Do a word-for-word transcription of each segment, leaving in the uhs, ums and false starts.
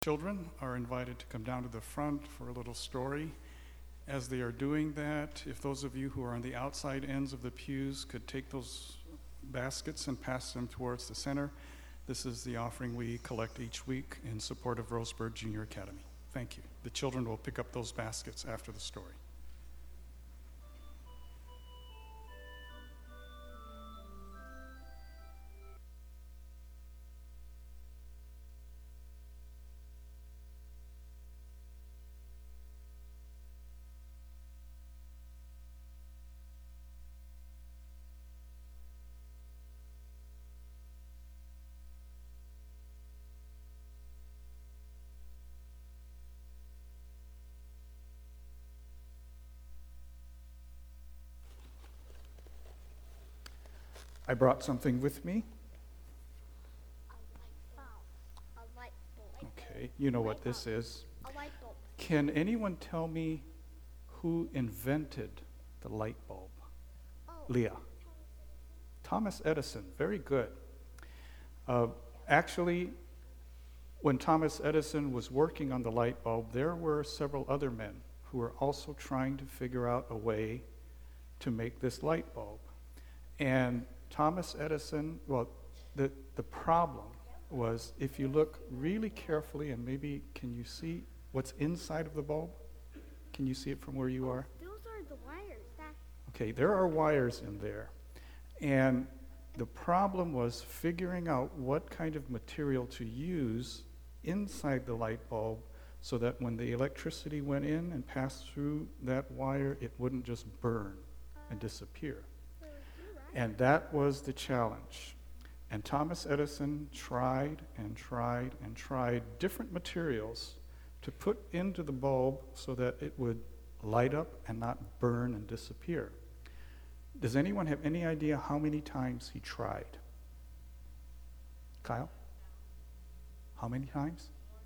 Children are invited to come down to the front for a little story. As they are doing that, if those of you who are on the outside ends of the pews could take those baskets and pass them towards the center. This is the offering we collect each week in support of Roseburg Junior Academy. Thank you. The children will pick up those baskets after the story. I brought something with me. A light bulb. Okay, you know what this is. A light bulb. Can anyone tell me who invented the light bulb? Oh. Leah. Thomas Edison. Very good. Uh, actually, when Thomas Edison was working on the light bulb, there were several other men who were also trying to figure out a way to make this light bulb. And Thomas Edison, well, the, the problem was if you look really carefully, and maybe can you see what's inside of the bulb? Can you see it from where you are? Those are the wires. That. Okay, there are wires in there. And the problem was figuring out what kind of material to use inside the light bulb so that when the electricity went in and passed through that wire, it wouldn't just burn and disappear. And that was the challenge. And Thomas Edison tried and tried and tried different materials to put into the bulb so that it would light up and not burn and disappear. Does anyone have any idea how many times he tried? Kyle? How many times?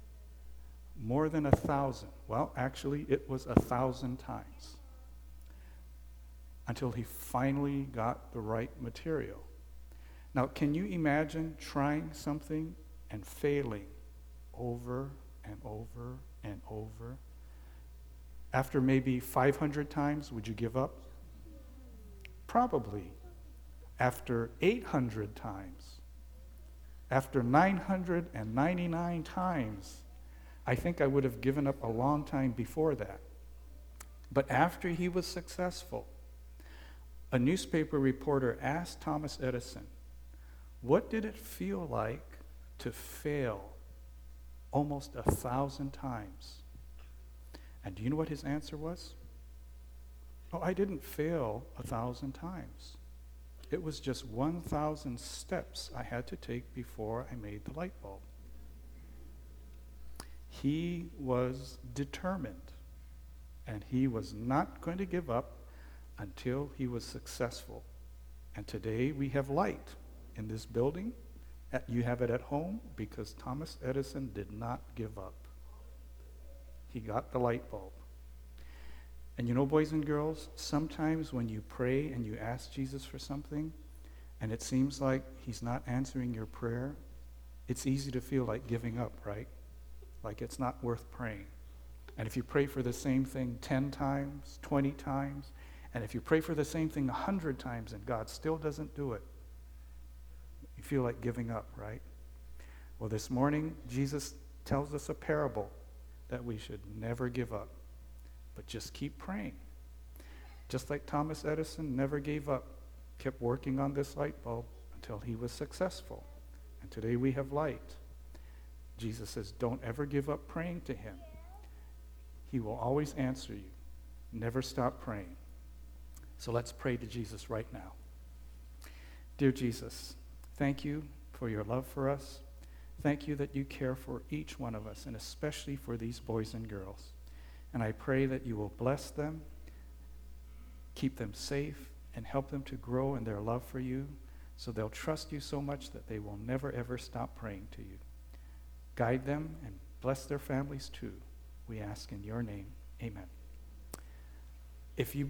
More than a thousand. Well, actually, it was a thousand times. Until he finally got the right material. Now, can you imagine trying something and failing over and over and over? After maybe five hundred times, would you give up? Probably. After eight hundred times, after nine hundred ninety-nine times, I think I would have given up a long time before that. But after he was successful, a newspaper reporter asked Thomas Edison, what did it feel like to fail almost a thousand times? And do you know what his answer was? Oh, I didn't fail a thousand times. It was just one thousand steps I had to take before I made the light bulb. He was determined, and he was not going to give up until he was successful. And today we have light in this building. You have it at home because Thomas Edison did not give up. He got the light bulb. And you know, boys and girls, sometimes when you pray and you ask Jesus for something, and it seems like he's not answering your prayer, it's easy to feel like giving up, right? Like it's not worth praying. And if you pray for the same thing ten times, twenty times, and if you pray for the same thing a hundred times and God still doesn't do it, you feel like giving up, right? Well, this morning, Jesus tells us a parable that we should never give up, but just keep praying. Just like Thomas Edison never gave up, kept working on this light bulb until he was successful. And today we have light. Jesus says, don't ever give up praying to him. He will always answer you. Never stop praying. So let's pray to Jesus right now. Dear Jesus, thank you for your love for us. Thank you that you care for each one of us, and especially for these boys and girls. And I pray that you will bless them, keep them safe, and help them to grow in their love for you so they'll trust you so much that they will never, ever stop praying to you. Guide them and bless their families too. We ask in your name. Amen. If you